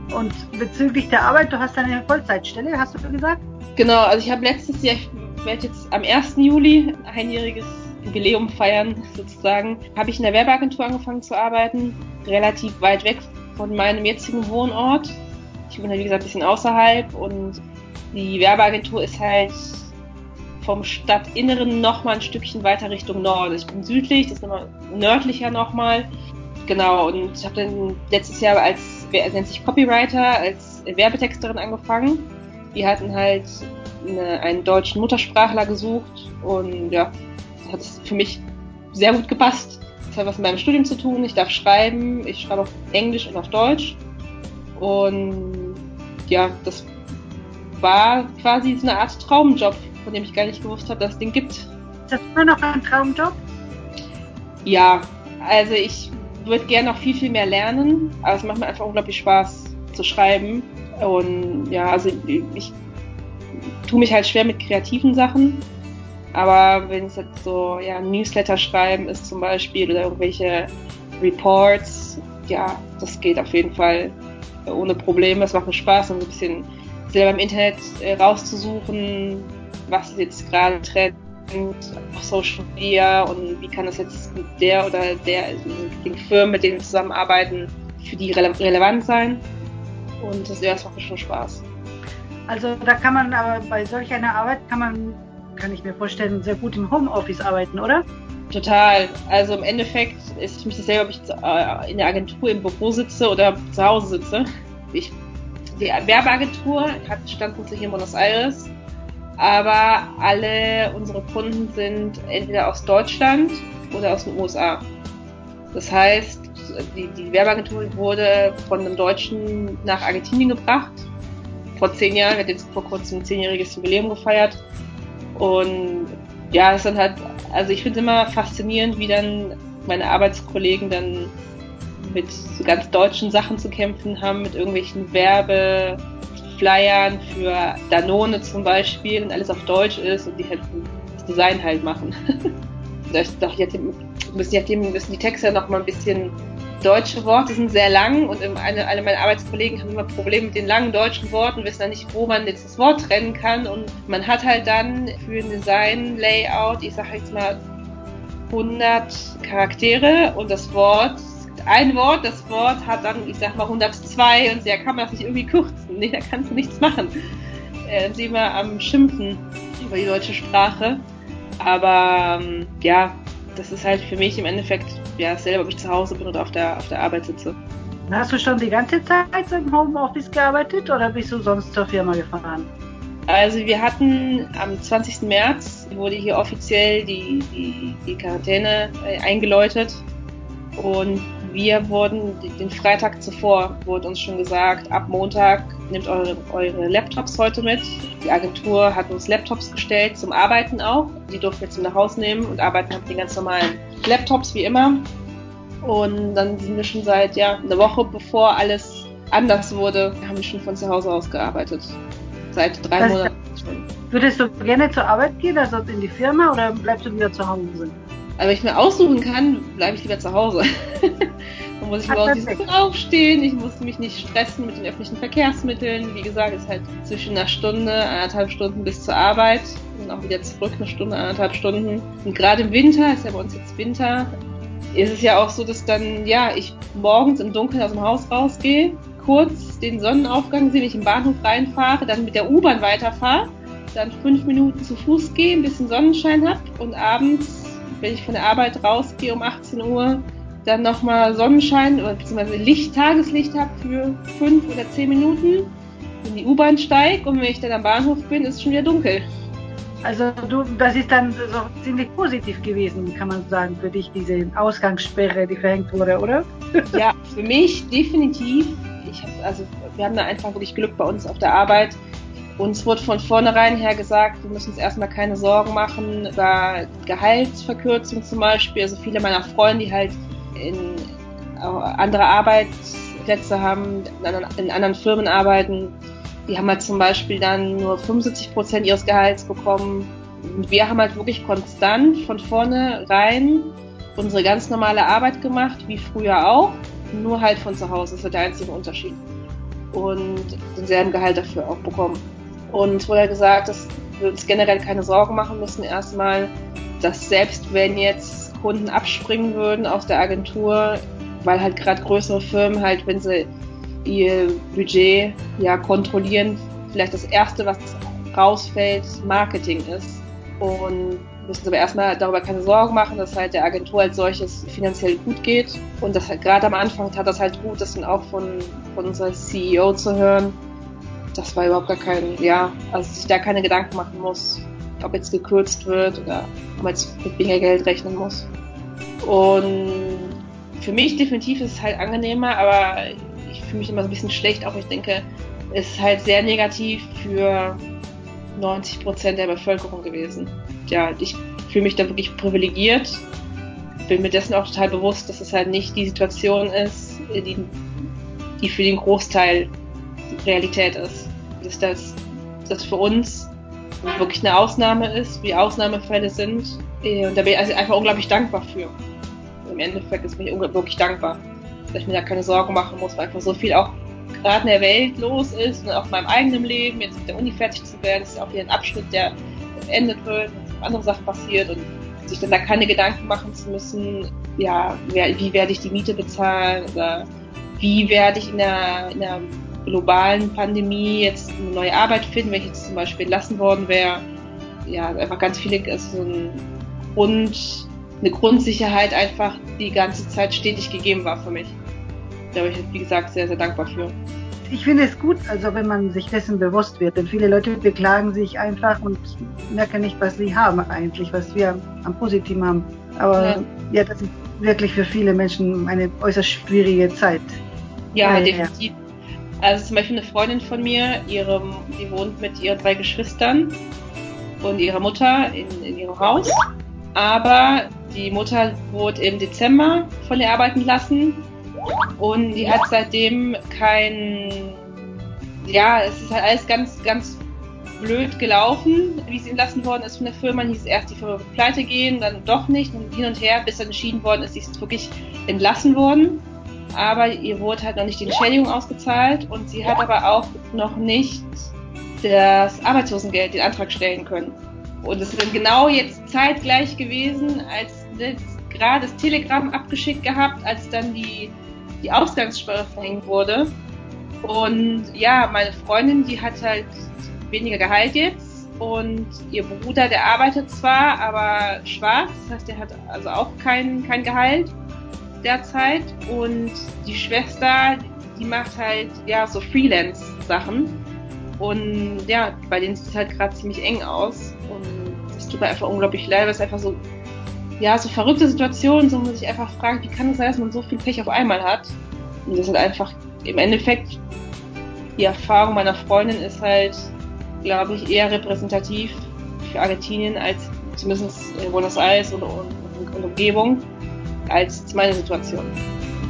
Und bezüglich der Arbeit, du hast eine Vollzeitstelle, hast du gesagt? Genau, also ich habe letztes Jahr, ich werde jetzt am 1. Juli einjähriges Jubiläum feiern, sozusagen, habe ich in der Werbeagentur angefangen zu arbeiten, relativ weit weg von meinem jetzigen Wohnort. Ich wohne, wie gesagt, ein bisschen außerhalb und die Werbeagentur ist halt vom Stadtinneren nochmal ein Stückchen weiter Richtung Norden. Ich bin südlich, das ist nochmal nördlicher nochmal. Genau, und ich habe dann letztes Jahr nennt sich Copywriter, als Werbetexterin angefangen. Die hatten halt einen deutschen Muttersprachler gesucht und ja, das hat für mich sehr gut gepasst. Das hat was mit meinem Studium zu tun. Ich darf schreiben, ich schreibe auf Englisch und auf Deutsch. Und ja, das war quasi so eine Art Traumjob, von dem ich gar nicht gewusst habe, dass es den gibt. Ist das immer noch ein Traumjob? Ja, also ich würde gerne noch viel, viel mehr lernen, aber es macht mir einfach unglaublich Spaß zu schreiben. Und ja, also ich tue mich halt schwer mit kreativen Sachen, aber wenn es jetzt so, ja, Newsletter schreiben ist zum Beispiel oder irgendwelche Reports, ja, das geht auf jeden Fall ohne Probleme. Es macht mir Spaß, dann so ein bisschen selber im Internet rauszusuchen, was ist jetzt gerade Trend auf Social Media und wie kann das jetzt mit der oder den Firmen, mit denen wir zusammenarbeiten, für die relevant sein. Und das macht mir schon Spaß. Also da kann man aber bei solch einer Arbeit kann ich mir vorstellen, sehr gut im Homeoffice arbeiten, oder? Total. Also im Endeffekt ist für mich dasselbe, ob ich in der Agentur im Büro sitze oder zu Hause sitze. Die Werbeagentur hat Standsitz hier in Buenos Aires, aber alle unsere Kunden sind entweder aus Deutschland oder aus den USA. Das heißt, die Werbeagentur wurde von einem Deutschen nach Argentinien gebracht. Vor 10 Jahren, wird jetzt vor kurzem ein 10-jähriges Jubiläum gefeiert. Und ja, es dann halt, also ich finde es immer faszinierend, wie dann meine Arbeitskollegen dann mit so ganz deutschen Sachen zu kämpfen haben, mit irgendwelchen Werbeflyern für Danone zum Beispiel und alles auf Deutsch ist und die halt das Design halt machen. Müssen die Texte noch mal ein bisschen, deutsche Worte sind sehr lang und alle meine Arbeitskollegen haben immer Probleme mit den langen deutschen Worten, wissen dann nicht, wo man jetzt das Wort trennen kann und man hat halt dann für ein Design-Layout, ich sage jetzt mal 100 Charaktere und das Wort hat dann, ich sag mal 102 und ja, kann man das nicht irgendwie kürzen? Nee, da kannst du nichts machen. Sie immer am Schimpfen über die deutsche Sprache. Aber ja, das ist halt für mich im Endeffekt ja dasselbe, ob ich zu Hause bin oder auf der Arbeit sitze. Hast du schon die ganze Zeit im Homeoffice gearbeitet oder bist du sonst zur Firma gefahren? Also wir hatten am 20. März wurde hier offiziell die Quarantäne eingeläutet und wir wurden den Freitag zuvor wurde uns schon gesagt, ab Montag nehmt eure Laptops heute mit. Die Agentur hat uns Laptops gestellt zum Arbeiten auch. Die durften wir jetzt nach Hause nehmen und arbeiten mit den ganz normalen Laptops wie immer. Und dann sind wir schon seit einer Woche, bevor alles anders wurde, haben wir schon von zu Hause aus gearbeitet. Seit 3 Monaten schon. Würdest du gerne zur Arbeit gehen, also in die Firma, oder bleibst du wieder zu Hause? Also wenn ich mir aussuchen kann, bleibe ich lieber zu Hause. Dann muss ich morgens nicht so aufstehen, ich muss mich nicht stressen mit den öffentlichen Verkehrsmitteln. Wie gesagt, es ist halt zwischen einer Stunde, 1,5 Stunden bis zur Arbeit und auch wieder zurück 1 Stunde, 1,5 Stunden. Und gerade im Winter, ist ja bei uns jetzt Winter, ist es ja auch so, dass dann, ich morgens im Dunkeln aus dem Haus rausgehe, kurz den Sonnenaufgang sehe, wenn ich im Bahnhof reinfahre, dann mit der U-Bahn weiterfahre, dann 5 Minuten zu Fuß gehe, ein bisschen Sonnenschein habe und abends, wenn ich von der Arbeit rausgehe um 18 Uhr, dann nochmal Sonnenschein oder beziehungsweise Tageslicht habe für 5 oder 10 Minuten, in die U-Bahn steige und wenn ich dann am Bahnhof bin, ist es schon wieder dunkel. Also das ist dann so ziemlich positiv gewesen, kann man sagen, für dich, diese Ausgangssperre, die verhängt wurde, oder? Ja, für mich definitiv. Wir haben da einfach wirklich Glück bei uns auf der Arbeit. Uns wurde von vornherein her gesagt, wir müssen uns erstmal keine Sorgen machen über Gehaltsverkürzung zum Beispiel. Also viele meiner Freunde, die halt in andere Arbeitsplätze haben, in anderen Firmen arbeiten, die haben halt zum Beispiel dann nur 75% ihres Gehalts bekommen. Und wir haben halt wirklich konstant von vornherein unsere ganz normale Arbeit gemacht, wie früher auch, nur halt von zu Hause. Das ist der einzige Unterschied. und denselben Gehalt dafür auch bekommen. Und es wurde halt gesagt, dass wir uns generell keine Sorgen machen müssen. Erstmal, dass selbst wenn jetzt Kunden abspringen würden aus der Agentur, weil halt gerade größere Firmen halt, wenn sie ihr Budget ja kontrollieren, vielleicht das Erste, was rausfällt, Marketing ist. Und müssen aber erstmal darüber keine Sorgen machen, dass halt der Agentur als solches finanziell gut geht. Und das halt gerade am Anfang tat das halt gut, das dann auch von unserer CEO zu hören. Das war überhaupt gar kein, also sich da keine Gedanken machen muss, ob jetzt gekürzt wird oder ob man jetzt mit weniger Geld rechnen muss. Und für mich definitiv ist es halt angenehmer, aber ich fühle mich immer so ein bisschen schlecht, auch ich denke, es ist halt sehr negativ für 90% der Bevölkerung gewesen. Ja, ich fühle mich da wirklich privilegiert, bin mir dessen auch total bewusst, dass es halt nicht die Situation ist, die für den Großteil Realität ist. Dass das für uns wirklich eine Ausnahme ist, wie Ausnahmefälle sind. Und da bin ich also einfach unglaublich dankbar für. Im Endeffekt ist mich wirklich dankbar, dass ich mir da keine Sorgen machen muss, weil einfach so viel auch gerade in der Welt los ist und auch in meinem eigenen Leben, jetzt mit der Uni fertig zu werden, ist auch wieder ein Abschnitt, der beendet wird, und andere Sachen passiert und sich dann da keine Gedanken machen zu müssen, wie werde ich die Miete bezahlen oder wie werde ich in einer globalen Pandemie jetzt eine neue Arbeit finden, wenn ich jetzt zum Beispiel entlassen worden wäre. Ja, einfach ganz viele, also eine Grundsicherheit einfach die ganze Zeit stetig gegeben war für mich. Da bin ich, wie gesagt, sehr, sehr dankbar für. Ich finde es gut, also wenn man sich dessen bewusst wird, denn viele Leute beklagen sich einfach und merken nicht, was sie haben eigentlich, was wir am Positiven haben. Aber ja, das ist wirklich für viele Menschen eine äußerst schwierige Zeit. Ja, definitiv. Also zum Beispiel eine Freundin von mir, die wohnt mit ihren 3 Geschwistern und ihrer Mutter in ihrem Haus. Aber die Mutter wurde im Dezember von ihr arbeiten lassen und die hat seitdem es ist halt alles ganz, ganz blöd gelaufen, wie sie entlassen worden ist von der Firma. Hieß erst, die Firma wird pleite gehen, dann doch nicht und hin und her, bis dann entschieden worden ist, sie ist wirklich entlassen worden. Aber ihr wurde halt noch nicht die Entschädigung ausgezahlt und sie hat aber auch noch nicht das Arbeitslosengeld, den Antrag stellen können. Und es ist dann genau jetzt zeitgleich gewesen, als gerade das Telegramm abgeschickt gehabt, als dann die Ausgangssperre verhängt wurde. Und ja, meine Freundin, die hat halt weniger Gehalt jetzt und ihr Bruder, der arbeitet zwar, aber schwarz, das heißt, der hat also auch kein Gehalt derzeit und die Schwester, die macht halt so Freelance-Sachen und ja, bei denen sieht es halt gerade ziemlich eng aus und das tut mir einfach unglaublich leid, weil es einfach so verrückte Situationen, wo man sich einfach fragt, wie kann es sein, dass man so viel Pech auf einmal hat und das ist halt einfach im Endeffekt die Erfahrung meiner Freundin ist halt, glaube ich, eher repräsentativ für Argentinien als zumindest Buenos Aires und Umgebung als meine Situation.